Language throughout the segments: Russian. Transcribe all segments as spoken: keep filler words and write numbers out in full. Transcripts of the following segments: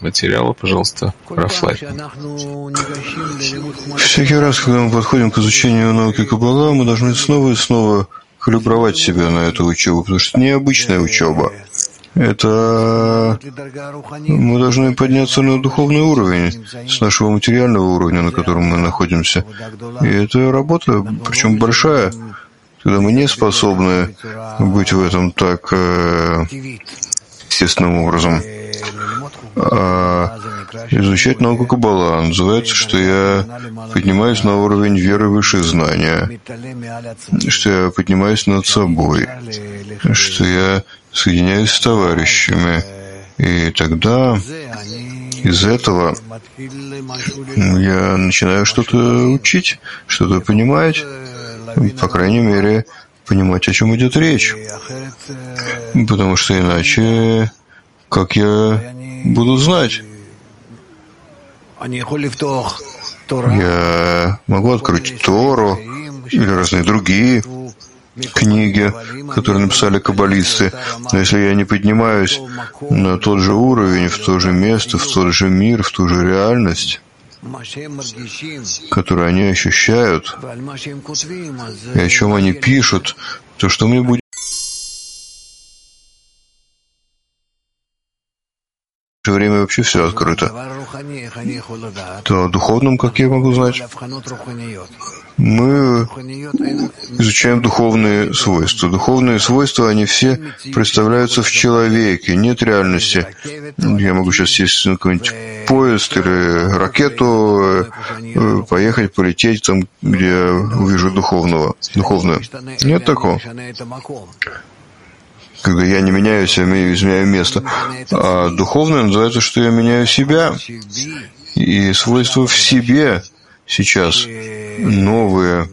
материала, пожалуйста, Рафлай. Всякий раз, когда мы подходим к изучению науки Каббала, мы должны снова и снова калибровать себя на эту учебу, потому что это необычная учеба. Это мы должны подняться на духовный уровень с нашего материального уровня, на котором мы находимся. И это работа, причем большая, когда мы не способны быть в этом так э, естественным образом. А изучать науку Каббала называется, что я поднимаюсь на уровень веры выше знания, что я поднимаюсь над собой, что я соединяюсь с товарищами. И тогда из этого я начинаю что-то учить, что-то понимать, по крайней мере, понимать, о чем идет речь. Потому что иначе как я буду знать? Я могу открыть Тору или разные другие книги, которые написали каббалисты, но если я не поднимаюсь на тот же уровень, в то же место, в тот же мир, в ту же реальность, которую они ощущают, и о чем они пишут, то что мне будет в то же время вообще все открыто, то о духовном, как я могу знать? Мы изучаем духовные свойства. Духовные свойства, они все представляются в человеке, нет реальности. Я могу сейчас сесть на какой-нибудь поезд или ракету, поехать, полететь там, где я увижу духовного, духовное. Нет такого. Когда я не меняюсь, я изменяю место. А духовное называется, что я меняю себя. И свойства в себе сейчас новые,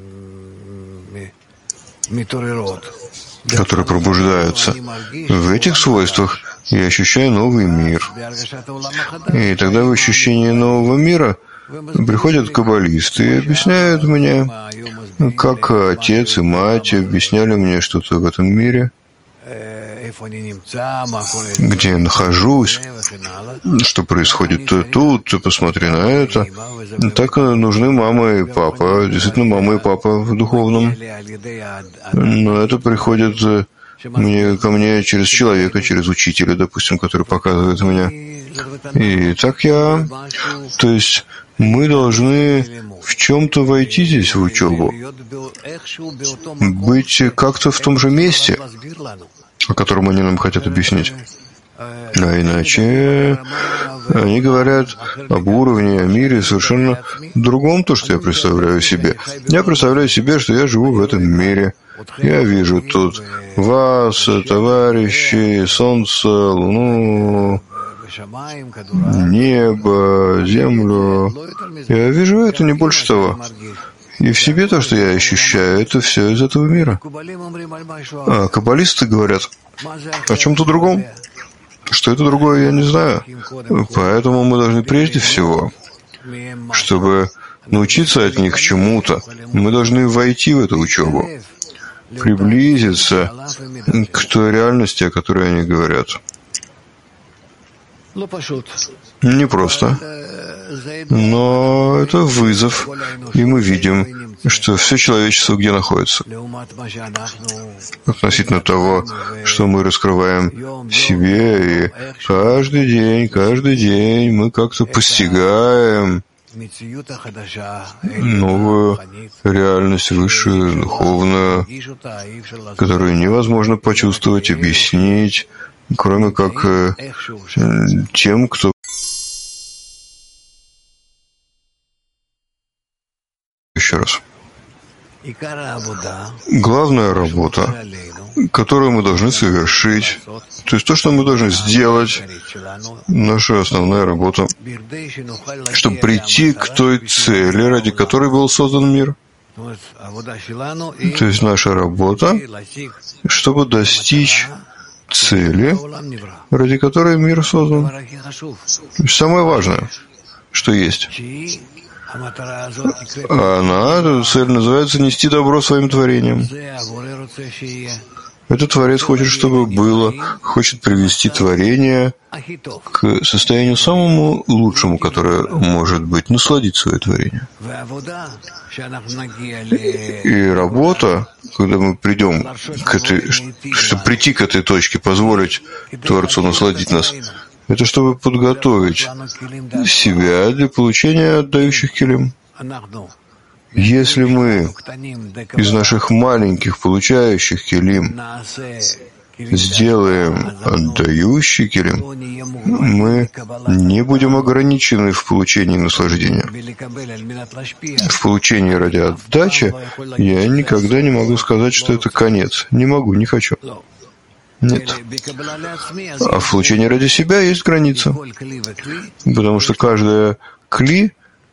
которые пробуждаются. В этих свойствах я ощущаю новый мир. И тогда в ощущении нового мира приходят каббалисты и объясняют мне, как отец и мать объясняли мне что-то в этом мире, где я нахожусь, что происходит тут, посмотри на это. Так нужны мама и папа, действительно мама и папа в духовном. Но это приходит мне, ко мне через человека, через учителя, допустим, который показывает меня. И так я... То есть мы должны в чем-то войти здесь в учебу, быть как-то в том же месте, о котором они нам хотят объяснить. А иначе они говорят об уровне, о мире совершенно другом, то, что я представляю себе. Я представляю себе, что я живу в этом мире. Я вижу тут вас, товарищей, солнце, луну, небо, землю. Я вижу это, не больше того. И в себе то, что я ощущаю, это все из этого мира. А каббалисты говорят о чем-то другом. Что это другое, я не знаю. Поэтому мы должны прежде всего, чтобы научиться от них чему-то, мы должны войти в эту учебу, приблизиться к той реальности, о которой они говорят. Не просто. Но это вызов, и мы видим, что все человечество где находится. Относительно того, что мы раскрываем в себе, и каждый день, каждый день мы как-то постигаем новую реальность высшую, духовную, которую невозможно почувствовать, объяснить, кроме как тем, кто еще раз. Главная работа, которую мы должны совершить, то есть то, что мы должны сделать, наша основная работа, чтобы прийти к той цели, ради которой был создан мир. То есть наша работа, чтобы достичь цели, ради которой мир создан. Самое важное, что есть. Она, эта цель называется «нести добро своим творением». Этот Творец хочет, чтобы было, хочет привести творение к состоянию самому лучшему, которое может быть, насладить свое творение. И работа, когда мы придем к этой, чтобы прийти к этой точке, позволить Творцу насладить нас, это чтобы подготовить себя для получения отдающих килим. Если мы из наших маленьких получающих килим сделаем отдающий килим, мы не будем ограничены в получении наслаждения. В получении ради отдачи я никогда не могу сказать, что это конец. Не могу, не хочу. Нет. А в получении ради себя есть граница. Потому что каждая кли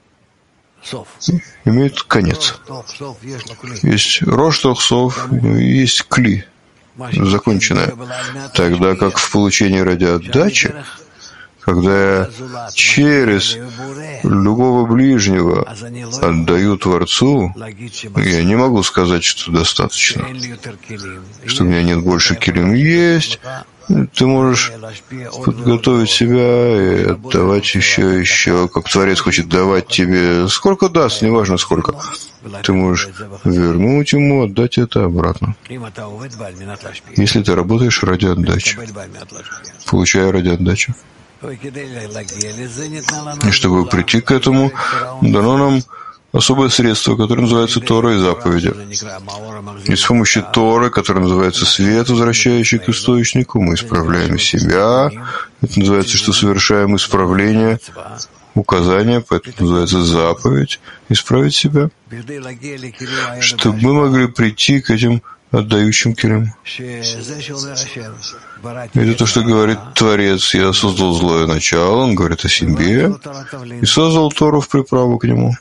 имеет конец. Есть рош тохсов, есть кли, законченное. Тогда как в получении ради отдачи, когда я через любого ближнего отдаю Творцу, я не могу сказать, что достаточно, что у меня нет больше килим. Есть. Ты можешь подготовить себя и отдавать еще, еще, как Творец хочет давать тебе. Сколько даст, неважно сколько. Ты можешь вернуть ему, отдать это обратно. Если ты работаешь ради отдачи, получая ради отдачи. И чтобы прийти к этому, дано нам особое средство, которое называется Тора и заповеди. И с помощью Торы, которая называется свет, возвращающий к источнику, мы исправляем себя. Это называется, что совершаем исправление, указание, поэтому называется заповедь, исправить себя, чтобы мы могли прийти к этим отдающим килим. Это то, что говорит Творец. Я создал злое начало, он говорит о себе, и создал Тору в приправу к нему.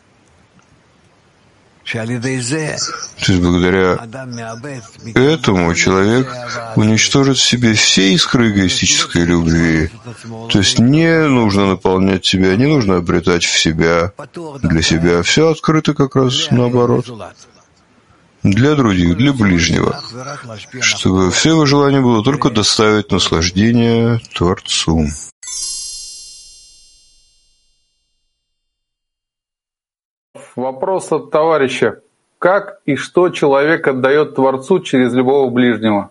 То есть благодаря этому человек уничтожит в себе все искры эгоистической любви. То есть не нужно наполнять себя, не нужно обретать в себя, для себя. Все открыто как раз наоборот. Для других, для ближнего. Чтобы все его желание было только доставить наслаждение Творцу. Вопрос от товарища. Как и что человек отдает Творцу через любого ближнего?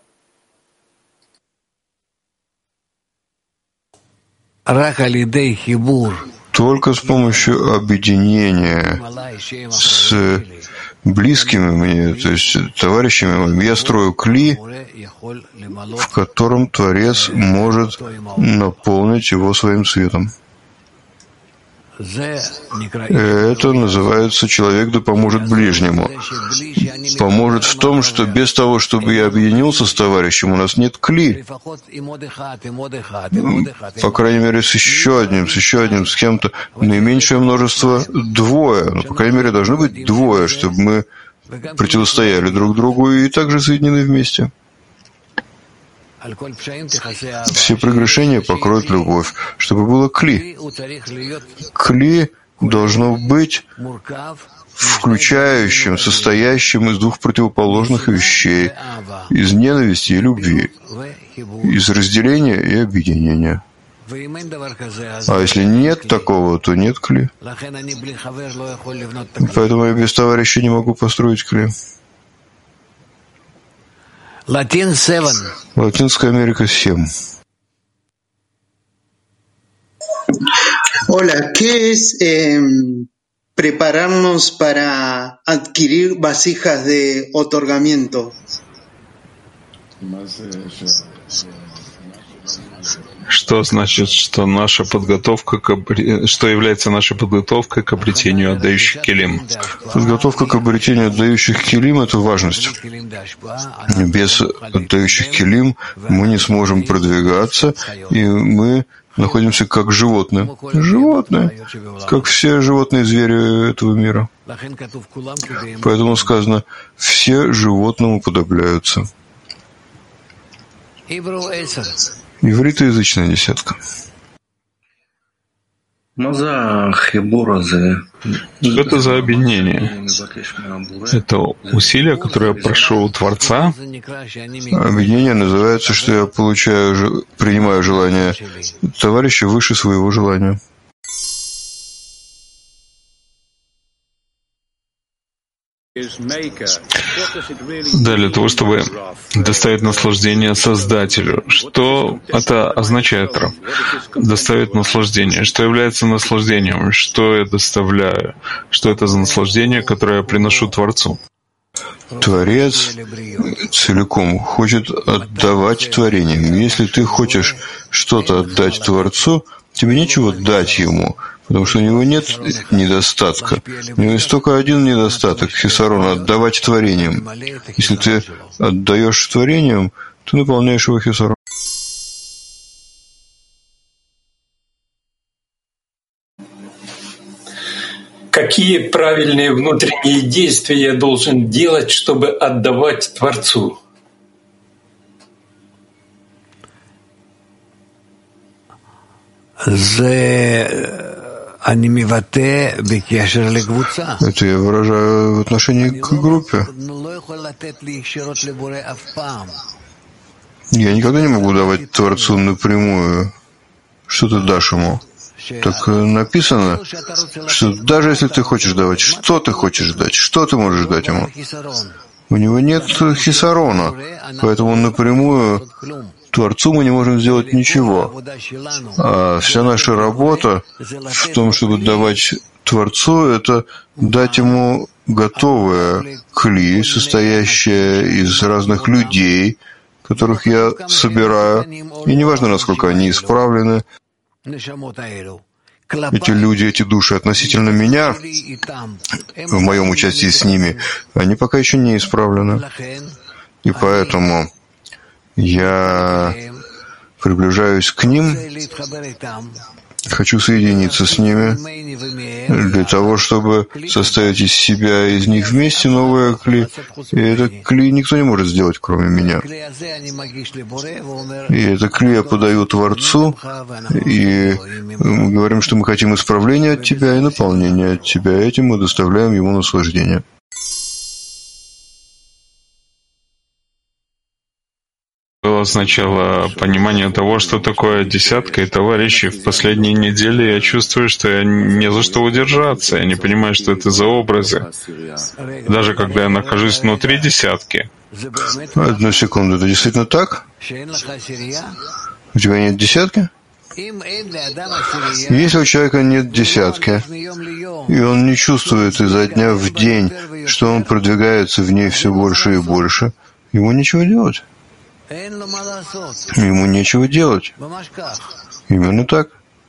Только с помощью объединения с близкими мне, то есть товарищами моими, я строю кли, в котором Творец может наполнить его своим светом. Это называется «человек да поможет ближнему». Поможет в том, что без того, чтобы я объединился с товарищем, у нас нет кли. По крайней мере, с еще одним, с еще одним, с кем-то. Наименьшее множество — двое. Но, по крайней мере, должно быть двое, чтобы мы противостояли друг другу и также соединены вместе. Все прегрешения покроет любовь, чтобы было кли. Кли должно быть включающим, состоящим из двух противоположных вещей, из ненависти и любви, из разделения и объединения. А если нет такого, то нет кли. Поэтому я без товарища не могу построить кли. Латинская Америка семь. Hola, ¿qué es eh, prepararnos para adquirir vasijas de otorgamiento? Что значит, что наша подготовка к обре... что является нашей подготовкой к обретению отдающих килим? Подготовка к обретению отдающих килим — это важность. Без отдающих килим мы не сможем продвигаться, и мы находимся как животные. Животные, как все животные звери этого мира. Поэтому сказано, все животному уподобляются. Ивритоязычная десятка. Что это за объединение? Это усилие, которое я прошу у Творца? Объединение называется, что я получаю, принимаю желание товарища выше своего желания. Да, для того, чтобы доставить наслаждение Создателю. Что это означает, Рав? Доставить наслаждение. Что является наслаждением? Что я доставляю? Что это за наслаждение, которое я приношу Творцу? Творец целиком хочет отдавать творениям. Если ты хочешь что-то отдать Творцу, тебе нечего дать Ему, потому что у него нет недостатка. У него есть только один недостаток — хисарон — отдавать творениям. Если ты отдаешь творениям, ты наполняешь его хисарон. Какие правильные внутренние действия я должен делать, чтобы отдавать Творцу? Это я выражаю в отношении к группе. Я никогда не могу давать Творцу напрямую. Что ты дашь ему? Так написано, что даже если ты хочешь давать, что ты хочешь дать, что ты можешь дать ему? У него нет хисарона, поэтому напрямую Творцу мы не можем сделать ничего. А вся наша работа в том, чтобы давать Творцу, это дать ему готовое кли, состоящее из разных людей, которых я собираю, и неважно, насколько они исправлены, эти люди, эти души относительно меня, в моем участии с ними, они пока еще не исправлены. И поэтому я приближаюсь к ним, хочу соединиться с ними для того, чтобы составить из себя, из них вместе новое кли. И это кли никто не может сделать, кроме меня. И это кли я подаю Творцу, и мы говорим, что мы хотим исправления от Тебя и наполнения от Тебя. Этим мы доставляем Ему наслаждение. Было сначала понимание того, что такое десятка, и, товарищи, в последние недели я чувствую, что я не за что удержаться, я не понимаю, что это за образы. Даже когда я нахожусь внутри десятки. Одну секунду, это действительно так? У тебя нет десятки? Если у человека нет десятки, и он не чувствует изо дня в день, что он продвигается в ней все больше и больше, ему нечего делать. Ему нечего делать. Именно так.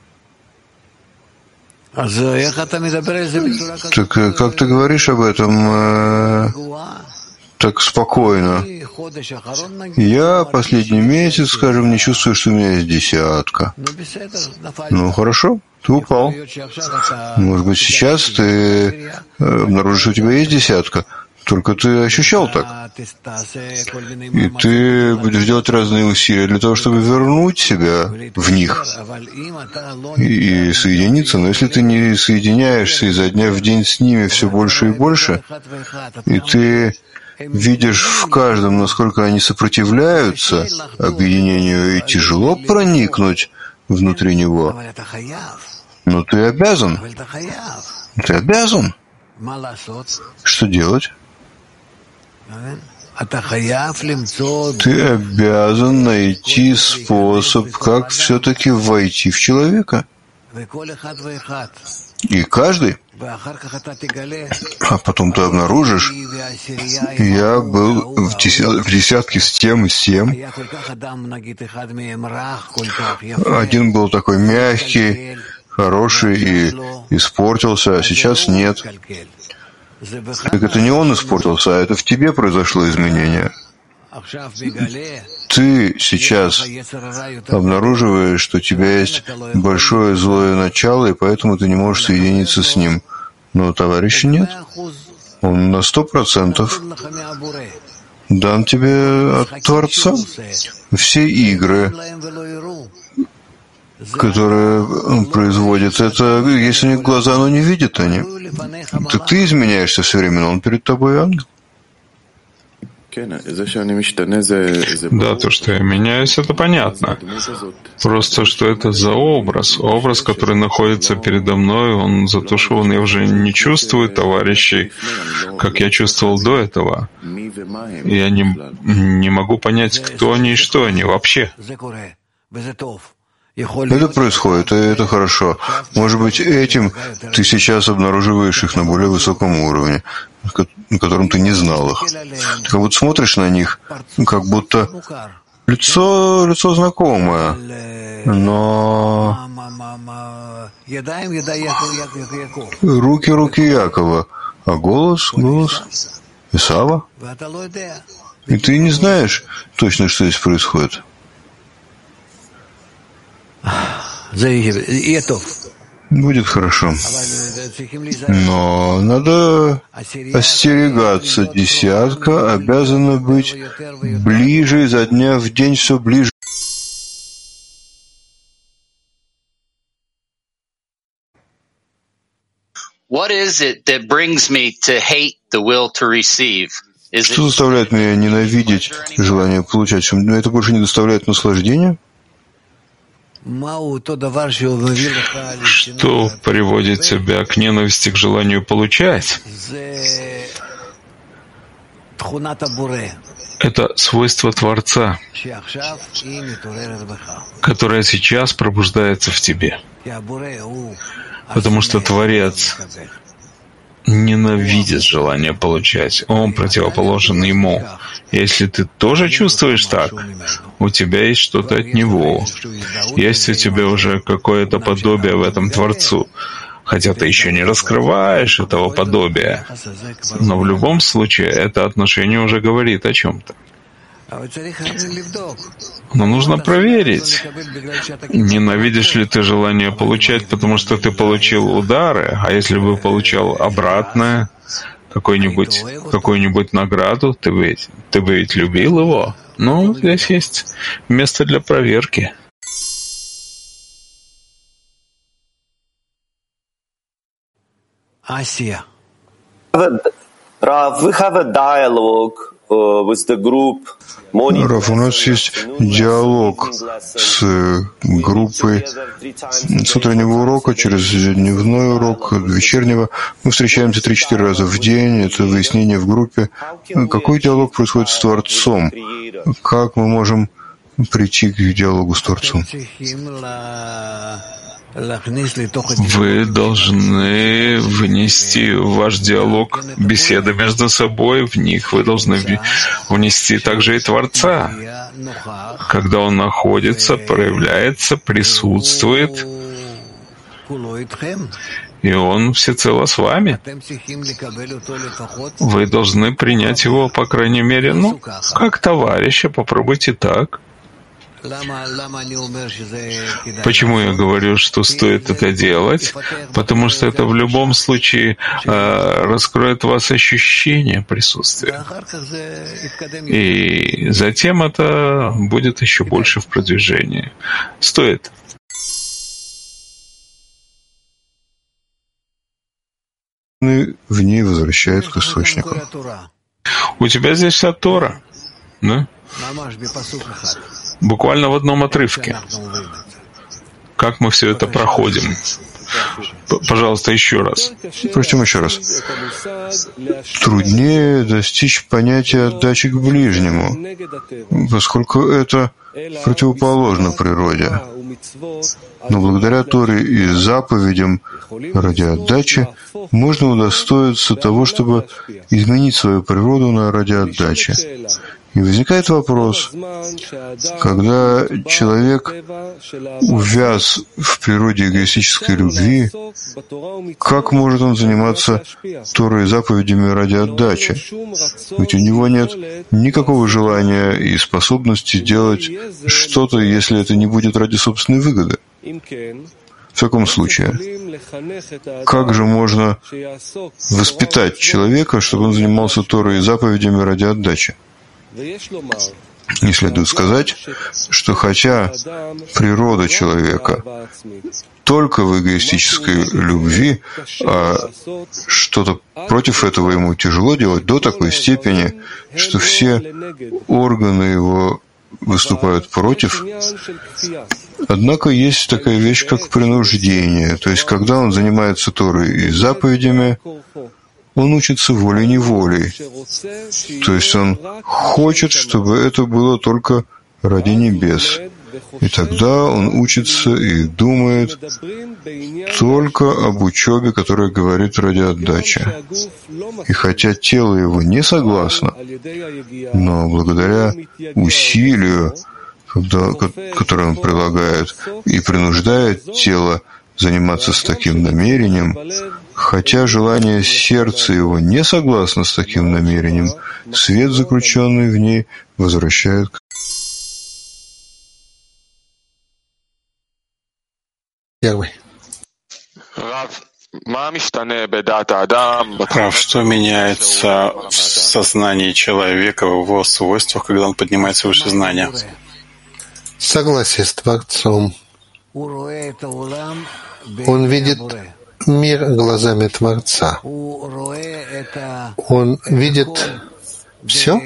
Так как ты говоришь об этом э, так спокойно? Я последний месяц, скажем, не чувствую, что у меня есть десятка. Ну, хорошо, ты упал. Может быть, сейчас ты обнаружишь, что у тебя есть десятка. Только ты ощущал так. И ты будешь делать разные усилия для того, чтобы вернуть себя в них и соединиться. Но если ты не соединяешься изо дня в день с ними все больше и больше, и ты видишь в каждом, насколько они сопротивляются объединению, и тяжело проникнуть внутри него, но ты обязан. Ты обязан. Что делать? Ты обязан найти способ, как все-таки войти в человека. И каждый. А потом ты обнаружишь, я был в десятке с тем и с тем. Один был такой мягкий, хороший и испортился, а сейчас нет. Так это не он испортился, а это в тебе произошло изменение. Ты сейчас обнаруживаешь, что у тебя есть большое злое начало, и поэтому ты не можешь соединиться с ним. Но товарища нет. Он на сто процентов дан тебе от Творца. Все игры, которые он производит, приводит, это если у них глаза, но не видят они. Ты, ты изменяешься все время, но он перед тобой ангел. Да, то, что я меняюсь, это понятно. Просто, что это за образ? Образ, который находится передо мной, он затушеван, я уже не чувствую товарищей, как я чувствовал до этого. Я не, не могу понять, кто они и что они вообще. Это происходит, и это хорошо. Может быть, этим ты сейчас обнаруживаешь их на более высоком уровне, на котором ты не знал их. Ты как будто смотришь на них, как будто лицо, лицо знакомое, но руки, руки Якова, а голос, голос Исава. И ты не знаешь точно, что здесь происходит. Будет хорошо. Но надо остерегаться. Десятка обязана быть ближе, изо дня в день все ближе. Что заставляет меня ненавидеть желание получать? Это больше не доставляет наслаждения? Что приводит тебя к ненависти, к желанию получать? Это свойство Творца, которое сейчас пробуждается в тебе. Потому что Творец ненавидит желание получать. Он противоположен ему. Если ты тоже чувствуешь так, у тебя есть что-то от него. Есть у тебя уже какое-то подобие в этом Творцу. Хотя ты еще не раскрываешь этого подобия. Но в любом случае это отношение уже говорит о чем-то. Но нужно проверить, ненавидишь ли ты желание получать, потому что ты получил удары, а если бы получал обратное, какую-нибудь, какую-нибудь награду, ты бы, ты бы ведь любил его. Ну, здесь есть место для проверки. Асия. Rav, we have a dialogue uh, with the group. Раф, у нас есть диалог с группой с утреннего урока через дневной урок, вечернего. Мы встречаемся три-четыре раза в день, это выяснение в группе. Какой диалог происходит с Творцом? Как мы можем прийти к диалогу с Творцом? Вы должны внести в ваш диалог беседы между собой, в них вы должны внести также и Творца. Когда Он находится, проявляется, присутствует, и Он всецело с вами. Вы должны принять Его, по крайней мере, ну, как товарища, попробуйте так. Почему я говорю, что стоит это делать? Потому что это в любом случае э, раскроет в вас ощущение присутствия. И затем это будет еще больше в продвижении. Стоит. В ней возвращают к источнику. У тебя здесь вся Тора, да? Буквально в одном отрывке. Как мы все это проходим? Пожалуйста, еще раз. Прочтем еще раз. Труднее достичь понятия отдачи к ближнему, поскольку это противоположно природе. Но благодаря Торе и заповедям ради отдачи можно удостоиться того, чтобы изменить свою природу на ради отдачи. И возникает вопрос, когда человек увяз в природе эгоистической любви, как может он заниматься Торой и заповедями ради отдачи? Ведь у него нет никакого желания и способности делать что-то, если это не будет ради собственной выгоды. В таком случае, как же можно воспитать человека, чтобы он занимался Торой и заповедями ради отдачи? Не следует сказать, что хотя природа человека только в эгоистической любви, а что-то против этого ему тяжело делать до такой степени, что все органы его выступают против. Однако есть такая вещь, как принуждение. То есть, когда он занимается Торой и заповедями, он учится волей-неволей. То есть он хочет, чтобы это было только ради небес. И тогда он учится и думает только об учебе, которая говорит ради отдачи. И хотя тело его не согласно, но благодаря усилию, когда, которое он прилагает, и принуждает тело заниматься с таким намерением, хотя желание сердца его не согласно с таким намерением, свет, заключенный в ней, возвращает к Первый. Рав, что меняется в сознании человека, в его свойствах, когда он поднимается выше знания? Согласие с Творцом. Он видит мир глазами Творца. Он видит все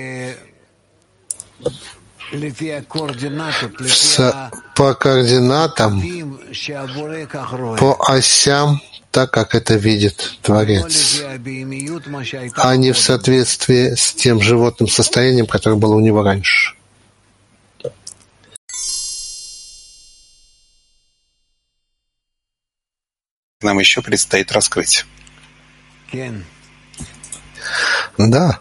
по координатам, по осям, так, как это видит Творец, а не в соответствии с тем животным состоянием, которое было у него раньше. Нам еще предстоит раскрыть. Да.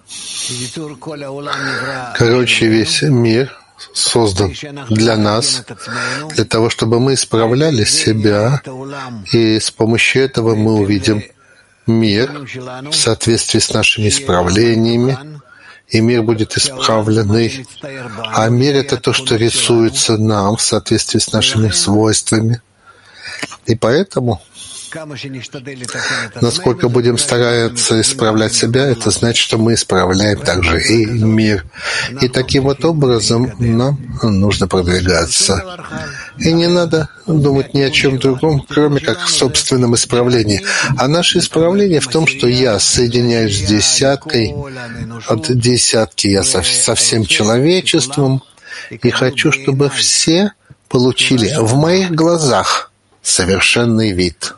Короче, весь мир создан для нас, для того, чтобы мы исправляли себя, и с помощью этого мы увидим мир в соответствии с нашими исправлениями, и мир будет исправленный. А мир — это то, что рисуется нам в соответствии с нашими свойствами. И поэтому, насколько будем стараться исправлять себя, это значит, что мы исправляем также и мир. И таким вот образом нам нужно продвигаться. И не надо думать ни о чем другом, кроме как о собственном исправлении. А наше исправление в том, что я соединяюсь с десяткой, от десятки я со, со всем человечеством, и хочу, чтобы все получили в моих глазах совершенный вид.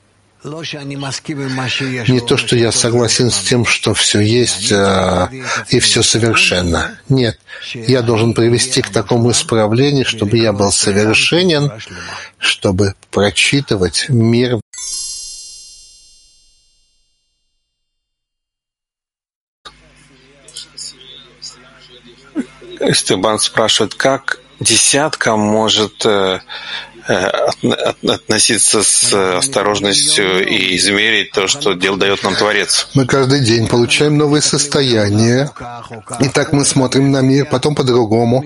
Не то, что я согласен с тем, что все есть а, и все совершенно. Нет, я должен привести к такому исправлению, чтобы я был совершенен, чтобы прочитывать мир. Стебан спрашивает, как десятка может э, относиться с осторожностью и измерить то, что дает нам Творец. Мы каждый день получаем новые состояния, и так мы смотрим на мир, потом по-другому.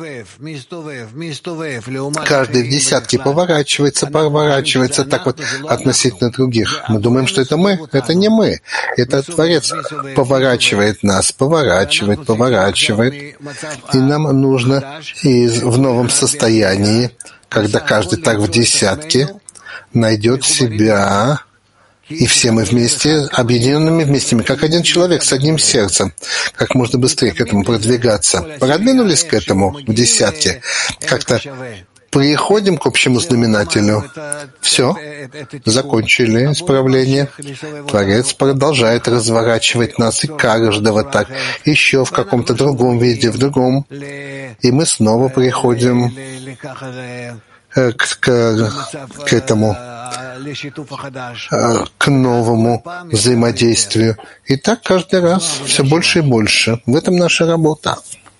Каждый в десятке поворачивается, поворачивается так вот относительно других. Мы думаем, что это мы. Это не мы. Это Творец поворачивает нас, поворачивает, поворачивает. И нам нужно из, в новом состоянии, когда каждый так в десятке найдет себя, и все мы вместе, объединенными вместе, как один человек с одним сердцем, как можно быстрее к этому продвигаться. Продвинулись к этому в десятке, как-то приходим к общему знаменателю. Все, закончили исправление. Творец продолжает разворачивать нас, и каждого так, еще в каком-то другом виде, в другом. И мы снова приходим к, к, к этому, к новому взаимодействию. И так каждый раз все больше и больше. В этом наша работа.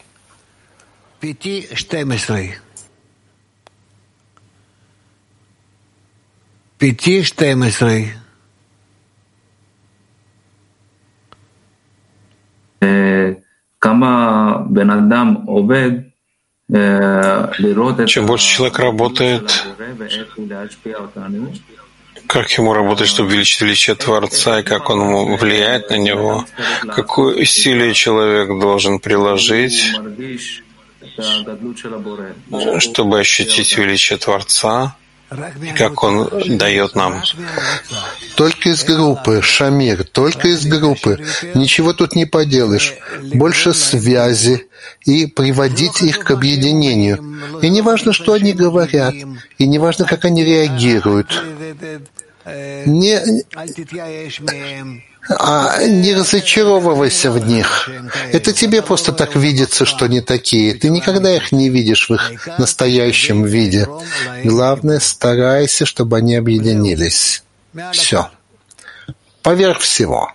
Пяти штемесрей. Чем больше человек работает, как ему работать, чтобы увеличить величие Творца, и как он влияет на него, какое усилие человек должен приложить, чтобы ощутить величие Творца, как Он дает нам. Только из группы, Шамир, только из группы. Ничего тут не поделаешь. Больше связи и приводить их к объединению. И не важно, что они говорят, и не важно, как они реагируют. Не, а не разочаровывайся в них. Это тебе просто так видится, что они такие. Ты никогда их не видишь в их настоящем виде. Главное, старайся, чтобы они объединились. Все. Поверх всего.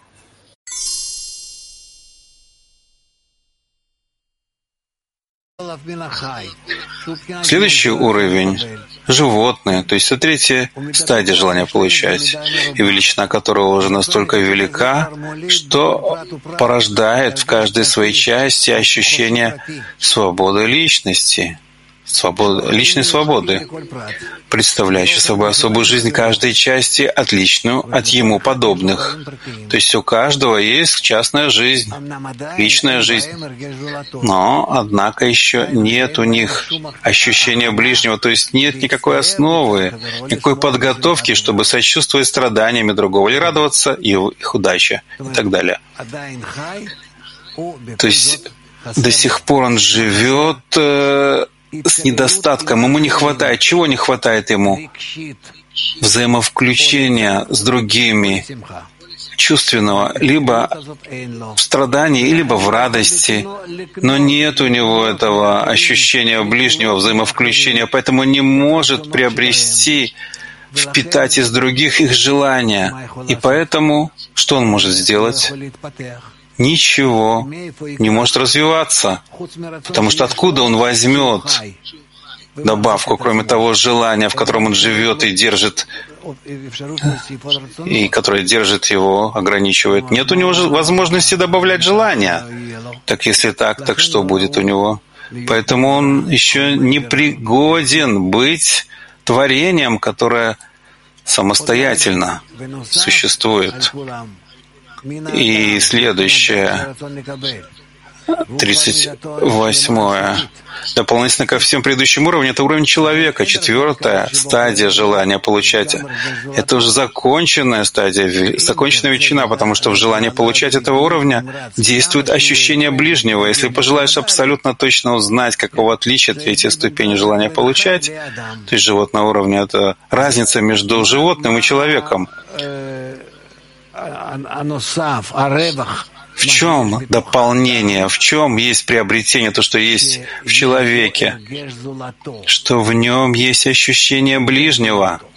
Следующий уровень — животное, то есть это третья стадия желания получать, и величина которого уже настолько велика, что порождает в каждой своей части ощущение свободы личности, свободы, личной свободы, представляющей собой особую жизнь каждой части, отличную от ему подобных. То есть у каждого есть частная жизнь, личная жизнь, но, однако, еще нет у них ощущения ближнего, то есть нет никакой основы, никакой подготовки, чтобы сочувствовать страданиями другого или радоваться его, их удаче и так далее. То есть до сих пор он живет э, с недостатком, ему не хватает. Чего не хватает ему? Взаимовключения с другими, чувственного, либо в страдании, либо в радости, но нет у него этого ощущения ближнего взаимовключения, поэтому не может приобрести, впитать из других их желания. И поэтому что он может сделать? Ничего, не может развиваться, потому что откуда он возьмет добавку, кроме того желания, в котором он живет и держит, и которое держит его, ограничивает. Нет у него возможности добавлять желания. Так если так, так что будет у него? Поэтому он еще не пригоден быть творением, которое самостоятельно существует. И следующее, тридцать восьмое, дополнительно ко всем предыдущим уровням, это уровень человека, четвертая стадия желания получать. Это уже законченная стадия, законченная величина, потому что в желании получать этого уровня действует ощущение ближнего. Если пожелаешь абсолютно точно узнать, какого отличия эти ступени желания получать, то есть животного уровня, это разница между животным и человеком. В чем дополнение, в чем есть приобретение, то, что есть в человеке, что в нем есть ощущение ближнего.